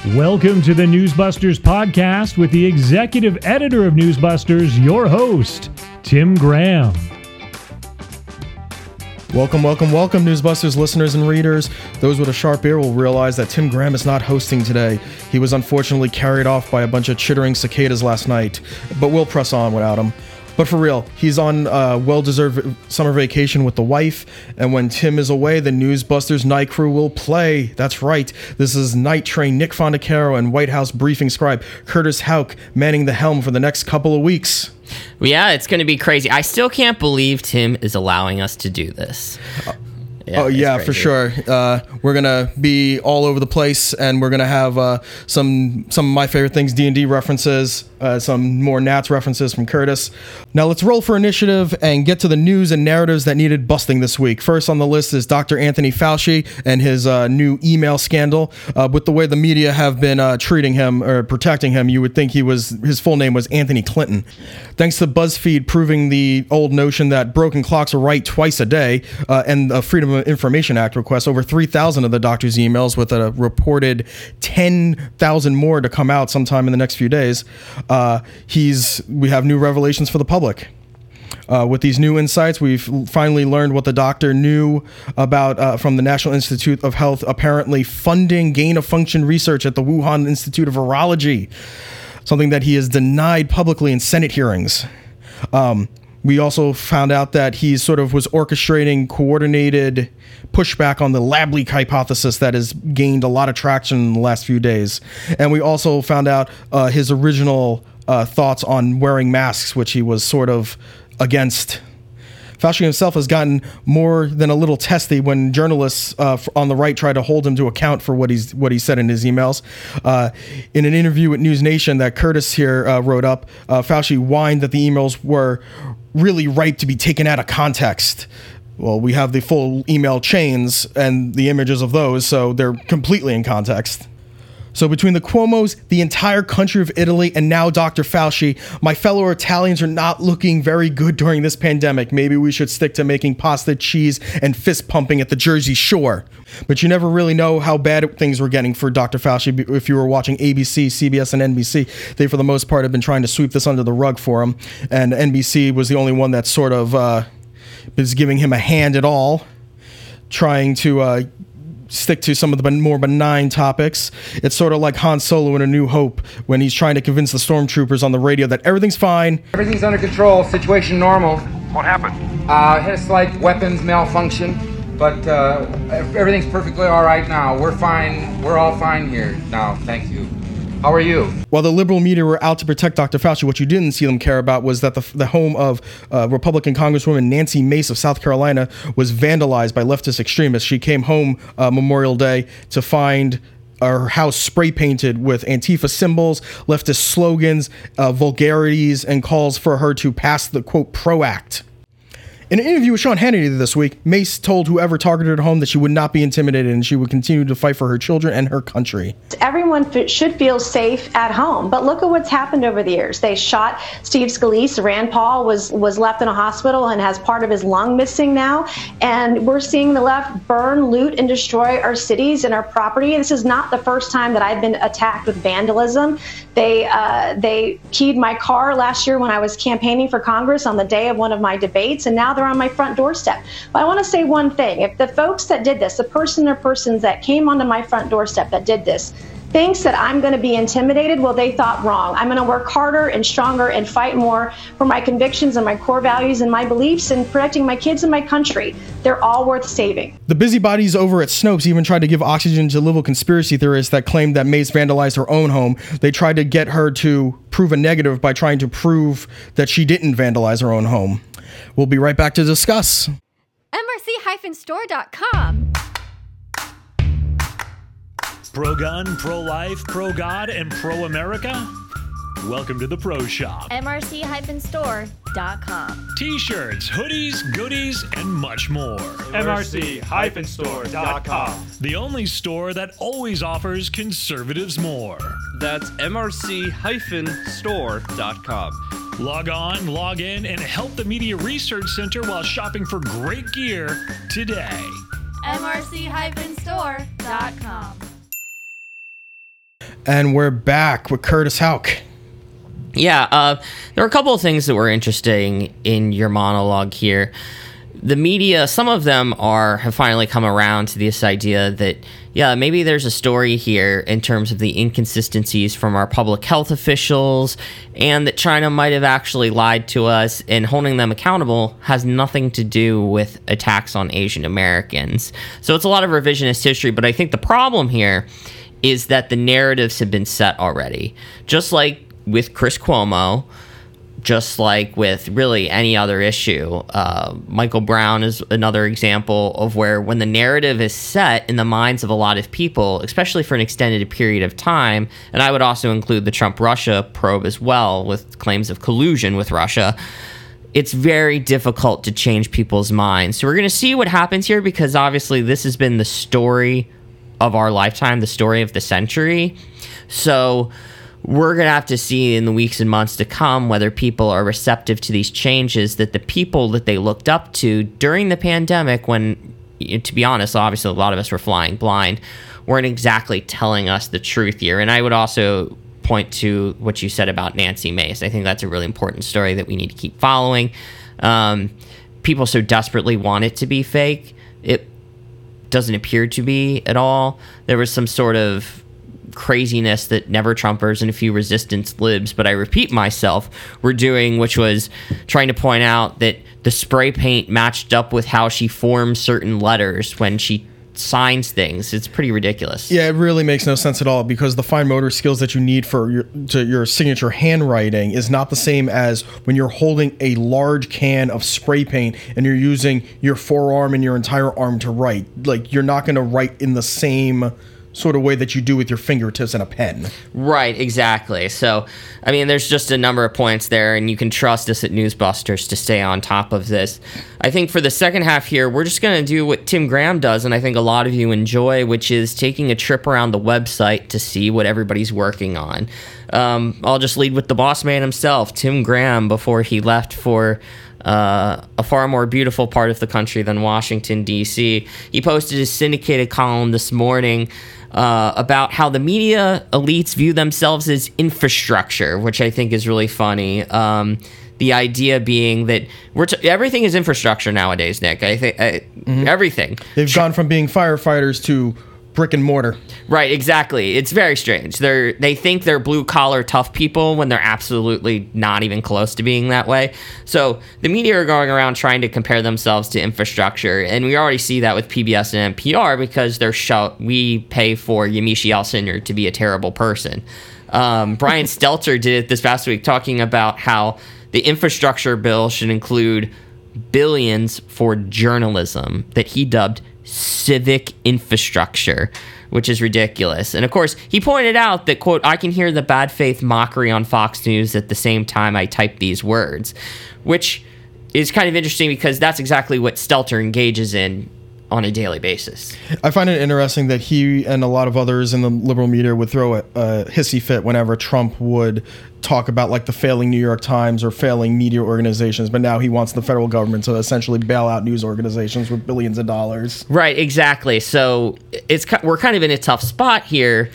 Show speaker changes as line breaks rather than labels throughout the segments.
Welcome to the Newsbusters podcast with the executive editor of Newsbusters, your host, Tim Graham.
Welcome, Newsbusters listeners and readers. Those with a sharp ear will realize that Tim Graham is not hosting today. He was unfortunately carried off by a bunch of chittering cicadas last night, but we'll press on without him. But for real, he's on well-deserved summer vacation with the wife, and when Tim is away, the Newsbusters night crew will play. That's right, this is Night Train Nick Fondacaro and White House briefing scribe Curtis Houck manning the helm for the next couple of weeks.
Yeah, it's going to be crazy. I still can't believe Tim is allowing us to do this.
Yeah, for sure. We're going to be all over the place, and we're going to have some of my favorite things, D&D references, some more Nats references from Curtis. Now let's roll for initiative and get to the news and narratives that needed busting this week. First on the list is Dr. Anthony Fauci and his new email scandal. With the way the media have been treating him or protecting him, you would think his full name was Anthony Clinton. Thanks to BuzzFeed proving the old notion that broken clocks are right twice a day, and a Freedom of Information Act request, over 3,000 of the doctor's emails, with a reported 10,000 more to come out sometime in the next few days. We have new revelations for the public. With these new insights, we've finally learned what the doctor knew about from the National Institute of Health apparently funding gain-of-function research at the Wuhan Institute of Virology, something that he has denied publicly in Senate hearings. We also found out that he sort of was orchestrating coordinated pushback on the lab leak hypothesis that has gained a lot of traction in the last few days. And we also found out his original thoughts on wearing masks, which he was sort of against. Fauci himself has gotten more than a little testy when journalists on the right try to hold him to account for what he said in his emails. In an interview with News Nation that Curtis here wrote up, Fauci whined that the emails were really ripe to be taken out of context. Well, we have the full email chains and the images of those, so they're completely in context. So between the Cuomos, the entire country of Italy, and now Dr. Fauci, my fellow Italians are not looking very good during this pandemic. Maybe we should stick to making pasta, cheese, and fist pumping at the Jersey Shore. But you never really know how bad things were getting for Dr. Fauci. If you were watching ABC, CBS, and NBC, they for the most part have been trying to sweep this under the rug for him. And NBC was the only one that sort of is giving him a hand at all, trying to stick to some of the more benign topics. It's sort of like Han Solo in A New Hope when he's trying to convince the stormtroopers on the radio that everything's fine.
Everything's under control, situation normal.
What happened?
Had a slight weapons malfunction, but everything's perfectly all right now. We're fine. We're all fine here now. Thank you. How are you?
While the liberal media were out to protect Dr. Fauci, what you didn't see them care about was that the home of Republican Congresswoman Nancy Mace of South Carolina was vandalized by leftist extremists. She came home Memorial Day to find her house spray painted with Antifa symbols, leftist slogans, vulgarities, and calls for her to pass the, quote, PRO Act. In an interview with Sean Hannity this week, Mace told whoever targeted her home that she would not be intimidated and she would continue to fight for her children and her country.
Everyone should feel safe at home, but look at what's happened over the years. They shot Steve Scalise. Rand Paul was left in a hospital and has part of his lung missing now. And we're seeing the left burn, loot, and destroy our cities and our property. This is not the first time that I've been attacked with vandalism. They keyed my car last year when I was campaigning for Congress on the day of one of my debates, and now they're on my front doorstep. But I want to say one thing. If the folks that did this, the person or persons that came onto my front doorstep that did this, thinks that I'm going to be intimidated, well, they thought wrong. I'm going to work harder and stronger and fight more for my convictions and my core values and my beliefs and protecting my kids and my country. They're all worth saving.
The busybodies over at Snopes even tried to give oxygen to liberal conspiracy theorists that claimed that Mace vandalized her own home. They tried to get her to prove a negative by trying to prove that she didn't vandalize her own home. We'll be right back to discuss.
MRC-store.com.
Pro-gun, pro-life, pro-God, and pro-America? Welcome to the Pro Shop.
MRC-store.com.
T-shirts, hoodies, goodies, and much more.
MRC-store.com.
The only store that always offers conservatives more.
That's MRC-store.com.
Log on, log in, and help the Media Research Center while shopping for great gear today.
MRC-store.com.
And we're back with Curtis Houck.
Yeah, there are a couple of things that were interesting in your monologue here. The media, some of them have finally come around to this idea that, yeah, maybe there's a story here in terms of the inconsistencies from our public health officials, and that China might have actually lied to us, and holding them accountable has nothing to do with attacks on Asian Americans. So it's a lot of revisionist history, but I think the problem here is that the narratives have been set already. Just like with Chris Cuomo, just like with really any other issue. Michael Brown is another example of where when the narrative is set in the minds of a lot of people, especially for an extended period of time, and I would also include the Trump-Russia probe as well, with claims of collusion with Russia, it's very difficult to change people's minds. So we're going to see what happens here, because obviously this has been the story of our lifetime, the story of the century. So we're going to have to see in the weeks and months to come whether people are receptive to these changes, that the people that they looked up to during the pandemic, when, to be honest, obviously a lot of us were flying blind, weren't exactly telling us the truth here. And I would also point to what you said about Nancy Mace. I think that's a really important story that we need to keep following. People so desperately want it to be fake. It doesn't appear to be at all. There was some sort of craziness that Never Trumpers and a few resistance libs, but I repeat myself, were doing, which was trying to point out that the spray paint matched up with how she forms certain letters when she signs things. It's pretty ridiculous.
Yeah, it really makes no sense at all, because the fine motor skills that you need for your signature handwriting is not the same as when you're holding a large can of spray paint and you're using your forearm and your entire arm to write. Like, you're not going to write in the same sort of way that you do with your fingertips and a pen.
Right, exactly. So, I mean, there's just a number of points there, and you can trust us at Newsbusters to stay on top of this. I think for the second half here, we're just going to do what Tim Graham does, and I think a lot of you enjoy, which is taking a trip around the website to see what everybody's working on. I'll just lead with the boss man himself, Tim Graham, before he left for a far more beautiful part of the country than Washington, D.C. He posted his syndicated column this morning about how the media elites view themselves as infrastructure, which I think is really funny. The idea being that everything is infrastructure nowadays, Nick. I think everything.
They've gone from being firefighters to brick and mortar.
Right, exactly. It's very strange. They think they're blue-collar tough people when they're absolutely not even close to being that way. So the media are going around trying to compare themselves to infrastructure, and we already see that with PBS and NPR, because we pay for Yamiche Alcindor to be a terrible person. Brian Stelter did it this past week, talking about how the infrastructure bill should include billions for journalism that he dubbed civic infrastructure, which is ridiculous. And of course, he pointed out that, quote, I can hear the bad faith mockery on Fox News at the same time I type these words, which is kind of interesting because that's exactly what Stelter engages in on a daily basis.
I find it interesting that he and a lot of others in the liberal media would throw a hissy fit whenever Trump would talk about like the failing New York Times or failing media organizations, but now he wants the federal government to essentially bail out news organizations with billions of dollars.
Right, exactly. So we're kind of in a tough spot here,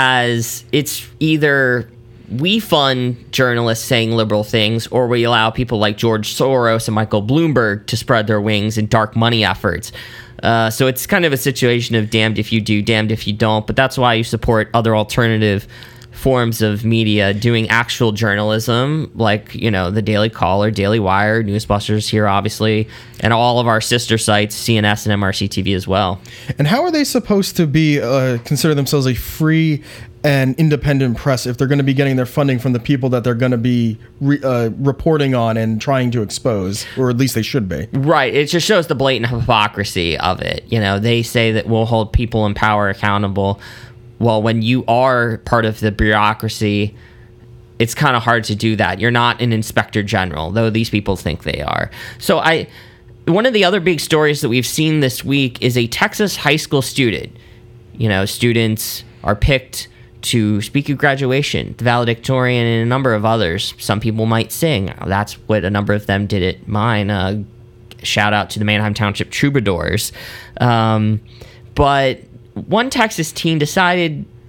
as it's either we fund journalists saying liberal things, or we allow people like George Soros and Michael Bloomberg to spread their wings in dark money efforts. So it's kind of a situation of damned if you do, damned if you don't. But that's why you support other alternative forms of media doing actual journalism, like, you know, the Daily Caller, Daily Wire, Newsbusters here, obviously, and all of our sister sites, CNS and MRC TV as well. And
how are they supposed to be consider themselves a free and independent press if they're going to be getting their funding from the people that they're going to be reporting on and trying to expose, or at least they should be?
Right. It just shows the blatant hypocrisy of it. You know, they say that we'll hold people in power accountable. Well, when you are part of the bureaucracy, it's kind of hard to do that. You're not an inspector general, though these people think they are. So one of the other big stories that we've seen this week is a Texas high school student. You know, students are picked to speak at graduation, the valedictorian, and a number of others. Some people might sing. That's what a number of them did at mine. Shout out to the Manheim Township Troubadours. But one Texas teen decided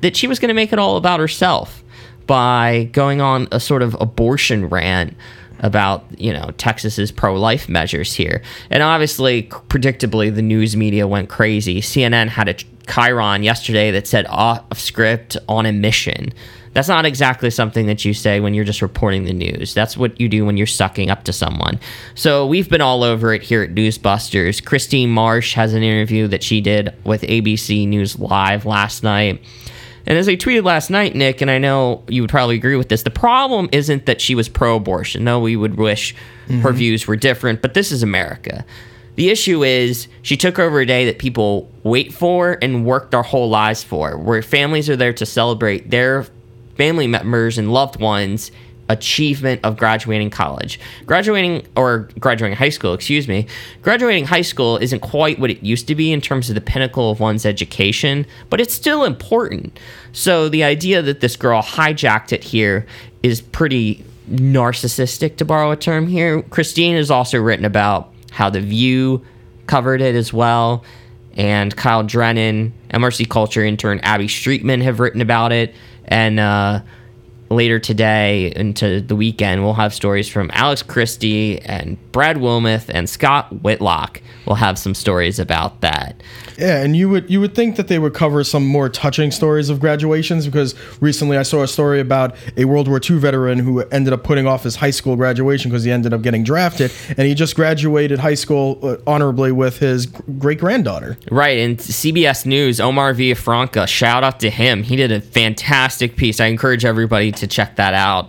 that she was going to make it all about herself by going on a sort of abortion rant about, Texas's pro-life measures here. And obviously, predictably, the news media went crazy. CNN had a chyron yesterday that said off script, on a mission. That's not exactly something that you say when you're just reporting the news. That's what you do when you're sucking up to someone. So we've been all over it here at Newsbusters. Christine Marsh has an interview that she did with ABC News Live last night. And as I tweeted last night, Nick, and I know you would probably agree with this, the problem isn't that she was pro-abortion. No, we would wish her views were different, but this is America. The issue is she took over a day that people wait for and work their whole lives for, where families are there to celebrate their family members and loved ones' achievement of graduating college. Graduating high school, Graduating high school isn't quite what it used to be in terms of the pinnacle of one's education, but it's still important. So the idea that this girl hijacked it here is pretty narcissistic, to borrow a term here. Christine has also written about how The View covered it as well, and Kyle Drennan, MRC Culture intern Abby Streetman have written about it, and later today into the weekend, we'll have stories from Alex Christie and Brad Wilmoth and Scott Whitlock. We'll have some stories about that.
Yeah, and you would think that they would cover some more touching stories of graduations, because recently I saw a story about a World War II veteran who ended up putting off his high school graduation because he ended up getting drafted, and he just graduated high school honorably with his great-granddaughter.
Right, and CBS News, Omar Villafranca, shout out to him. He did a fantastic piece. I encourage everybody to check that out.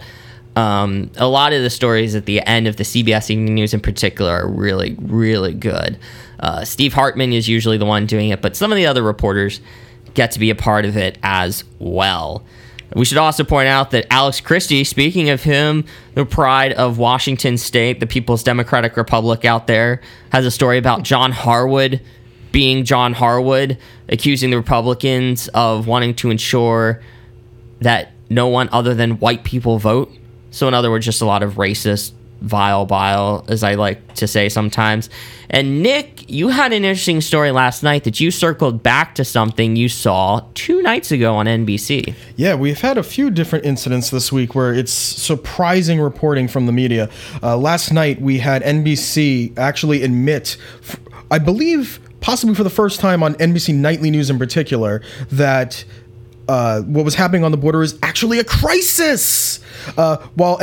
A lot of the stories at the end of the CBS Evening News in particular are really, really good. Steve Hartman is usually the one doing it, but some of the other reporters get to be a part of it as well. We should also point out that Alex Christie, speaking of him, the pride of Washington State, the People's Democratic Republic out there, has a story about John Harwood being John Harwood, accusing the Republicans of wanting to ensure that no one other than white people vote. So in other words, just a lot of racist, vile bile, as I like to say sometimes. And Nick, you had an interesting story last night that you circled back to something you saw 2 nights ago on NBC.
Yeah, we've had a few different incidents this week where it's surprising reporting from the media. Last night, we had NBC actually admit, I believe possibly for the first time on NBC Nightly News in particular, that what was happening on the border is actually a crisis. While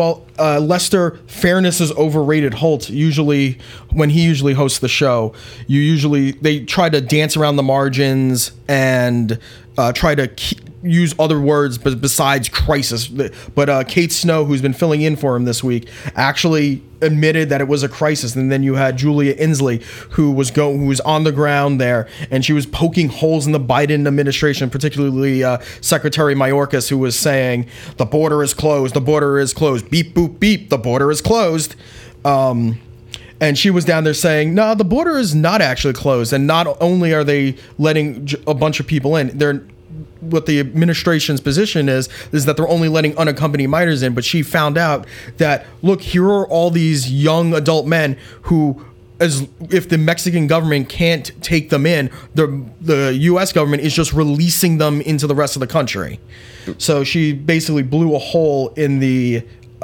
Lester Fairness is overrated Holt, usually when he usually hosts the show, they try to dance around the margins and try to use other words besides crisis. But Kate Snow, who's been filling in for him this week, actually admitted that it was a crisis. And then you had Julia Inslee, who was on the ground there, and she was poking holes in the Biden administration, particularly Secretary Mayorkas, who was saying the border is closed, the border is closed, beep boop beep, the border is closed. And she was down there saying, no, the border is not actually closed. And not only are they letting a bunch of people in, what the administration's position is that they're only letting unaccompanied minors in. But she found out that, look, here are all these young adult men who, as if the Mexican government can't take them in, the U.S. government is just releasing them into the rest of the country. So she basically blew a hole in the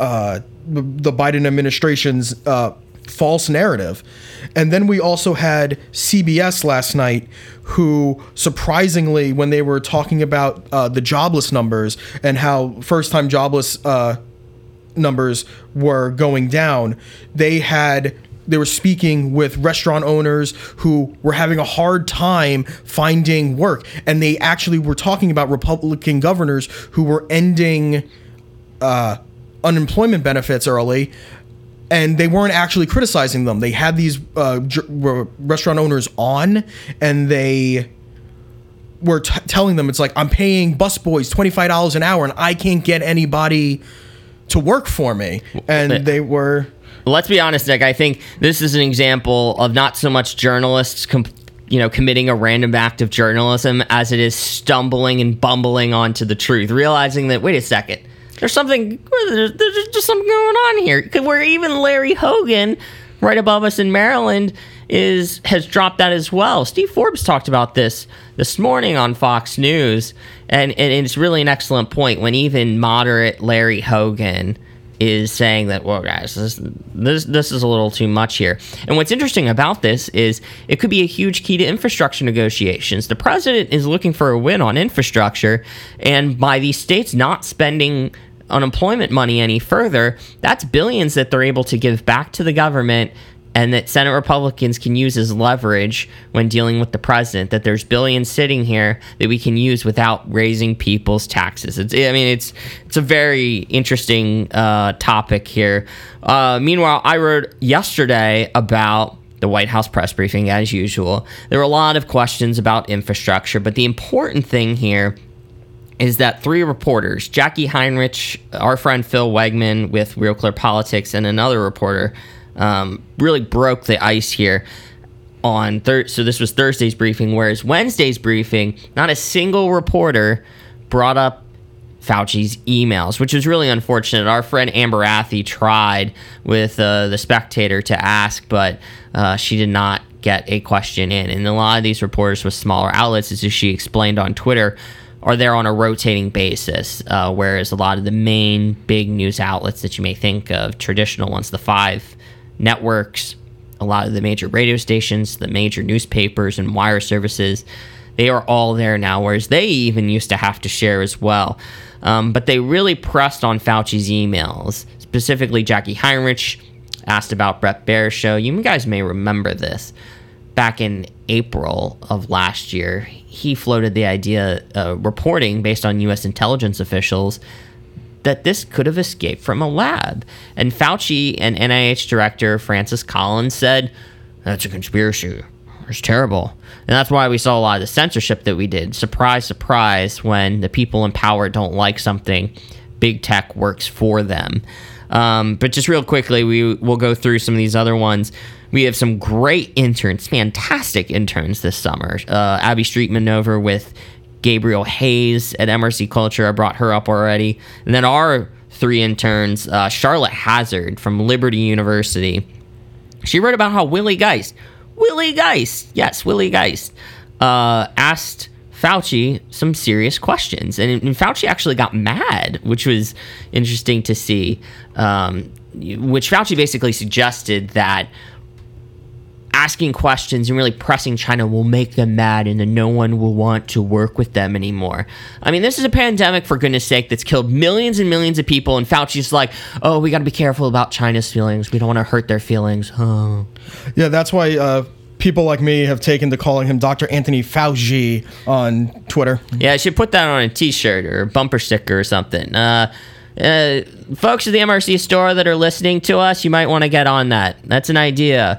Biden administration's false narrative. And then we also had CBS last night, who surprisingly, when they were talking about the jobless numbers and how first-time jobless numbers were going down, they were speaking with restaurant owners who were having a hard time finding work. And they actually were talking about Republican governors who were ending unemployment benefits early, and they weren't actually criticizing them. They had these restaurant owners on, and they were telling them, it's like, I'm paying busboys $25 an hour, and I can't get anybody to work for me. And they were...
Let's be honest, Nick. I think this is an example of not so much journalists committing a random act of journalism as it is stumbling and bumbling onto the truth, realizing that, wait a second, there's just something going on here. Where even Larry Hogan, right above us in Maryland, has dropped that as well. Steve Forbes talked about this morning on Fox News, and it's really an excellent point when even moderate Larry Hogan is saying that, well, guys, this is a little too much here. And what's interesting about this is it could be a huge key to infrastructure negotiations. The president is looking for a win on infrastructure, and by these states not spending unemployment money any further, that's billions that they're able to give back to the government and that Senate Republicans can use as leverage when dealing with the president, that there's billions sitting here that we can use without raising people's taxes. It's a very interesting topic here. Meanwhile, I wrote yesterday about the White House press briefing, as usual. There were a lot of questions about infrastructure, but the important thing here is that 3 reporters, Jackie Heinrich, our friend Phil Wegman with Real Clear Politics, and another reporter, really broke the ice here on so this was Thursday's briefing, whereas Wednesday's briefing, not a single reporter brought up Fauci's emails, which is really unfortunate. Our friend Amber Athey tried with the Spectator to ask, but she did not get a question in. And a lot of these reporters with smaller outlets, as she explained on Twitter, are there on a rotating basis, whereas a lot of the main big news outlets that you may think of, traditional ones, the 5 networks, a lot of the major radio stations, the major newspapers and wire services, they are all there now, whereas they even used to have to share as well. But they really pressed on Fauci's emails. Specifically, Jackie Heinrich asked about Bret Baier's show. You guys may remember this. Back in April of last year, he floated the idea, reporting based on U.S. intelligence officials, that this could have escaped from a lab. And Fauci and NIH Director Francis Collins said, that's a conspiracy. It's terrible. And that's why we saw a lot of the censorship that we did. Surprise, surprise, when the people in power don't like something, big tech works for them. But just real quickly, we'll go through some of these other ones. We have some great interns, fantastic interns this summer. Abby Streetman over with Gabriel Hayes at MRC Culture. I brought her up already. And then our 3 interns, Charlotte Hazard from Liberty University. She wrote about how Willie Geist, asked Fauci some serious questions. And Fauci actually got mad, which was interesting to see, which Fauci basically suggested that asking questions and really pressing China will make them mad and then no one will want to work with them anymore. I mean, this is a pandemic, for goodness sake, that's killed millions and millions of people, and Fauci's like, oh, we got to be careful about China's feelings. We don't want to hurt their feelings. Oh.
Yeah, that's why people like me have taken to calling him Dr. Anthony Fauci on Twitter.
Yeah, I should put that on a t-shirt or a bumper sticker or something. Folks at the MRC store that are listening to us, you might want to get on that. That's an idea.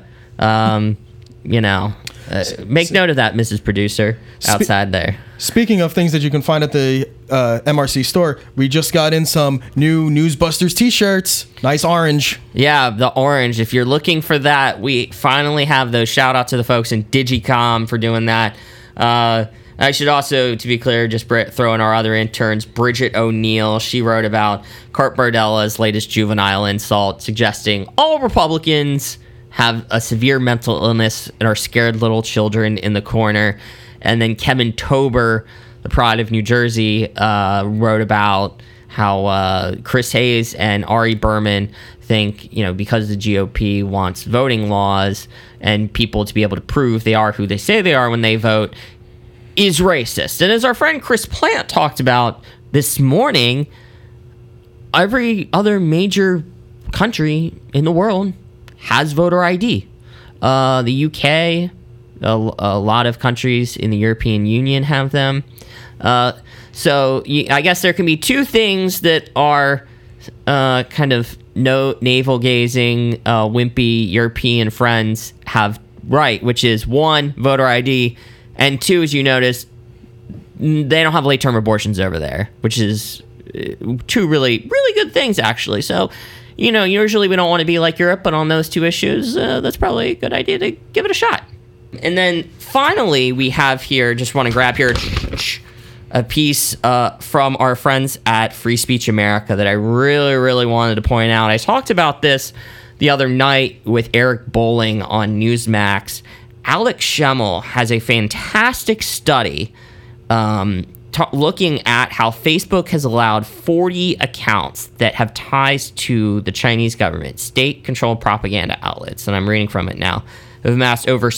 Make note of that, Mrs. Producer, outside there.
Speaking of things that you can find at the MRC store, we just got in some new Newsbusters t-shirts. Nice orange.
Yeah, the orange. If you're looking for that, we finally have those. Shout out to the folks in Digicom for doing that. I should also, to be clear, just throw in our other interns, Bridget O'Neill. She wrote about Cart Bardella's latest juvenile insult, suggesting all Republicans have a severe mental illness and are scared little children in the corner. And then Kevin Tober, the pride of New Jersey, wrote about how Chris Hayes and Ari Berman think, because the GOP wants voting laws and people to be able to prove they are who they say they are when they vote, is racist. And as our friend Chris Plant talked about this morning, every other major country in the world has voter ID. The UK, a lot of countries in the European Union have them. So I guess there can be 2 things that are kind of navel-gazing, wimpy European friends have right, which is 1, voter ID, and 2, as you notice, they don't have late-term abortions over there, which is 2 really, really good things, actually. So, usually we don't want to be like Europe, but on those 2 issues, that's probably a good idea to give it a shot. And then finally, we have here, just want to grab here a piece from our friends at Free Speech America that I really, really wanted to point out. I talked about this the other night with Eric Bolling on Newsmax, Alex Schemmel has a fantastic study looking at how Facebook has allowed 40 accounts that have ties to the Chinese government, state-controlled propaganda outlets, and I'm reading from it now, have amassed over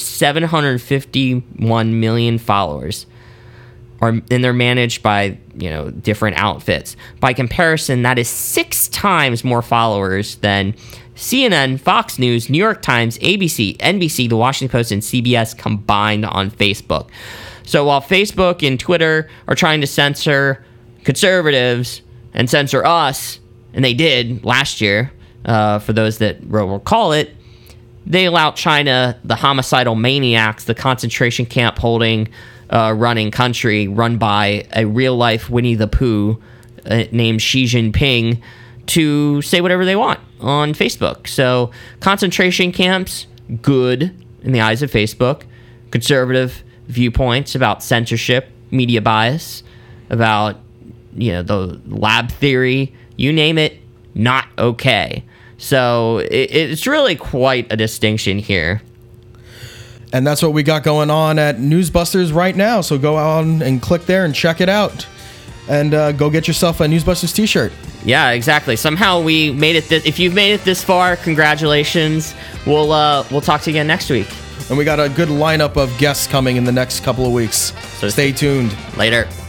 751 million followers, and they're managed by different outfits. By comparison, that is 6 times more followers than CNN, Fox News, New York Times, ABC, NBC, The Washington Post, and CBS combined on Facebook. So while Facebook and Twitter are trying to censor conservatives and censor us, and they did last year, for those that will recall it, they allowed China, the homicidal maniacs, the concentration camp holding, running country run by a real-life Winnie the Pooh named Xi Jinping, to say whatever they want on Facebook. So concentration camps, good in the eyes of Facebook. Conservative viewpoints about censorship, media bias, about the lab theory, you name it, not okay. So it's really quite a distinction here.
And that's what we got going on at Newsbusters right now. So go on and click there and check it out. And go get yourself a Newsbusters t-shirt.
Yeah, exactly. Somehow we made it. If you've made it this far, congratulations. We'll talk to you again next week.
And we got a good lineup of guests coming in the next couple of weeks. So stay tuned.
Later.